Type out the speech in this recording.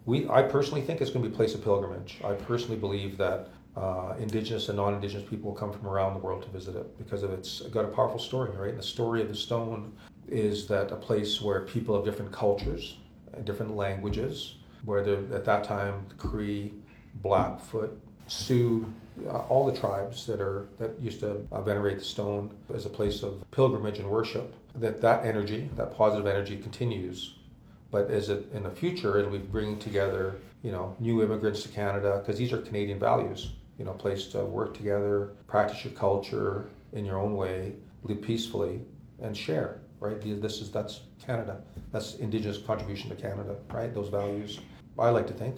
I personally think it's going to be a place of pilgrimage. I personally believe that Indigenous and non-Indigenous people will come from around the world to visit it because of it's got a powerful story, right? And the story of the stone is that a place where people of different cultures and different languages, where at that time Cree, Blackfoot, Sioux, all the tribes that used to venerate the stone as a place of pilgrimage and worship, that energy, that positive energy continues. But as it in the future, it'll be bringing together, new immigrants to Canada because these are Canadian values. A place to work together, practice your culture in your own way, live peacefully, and share. Right? That's Canada. That's Indigenous contribution to Canada. Right? Those values. I like to think.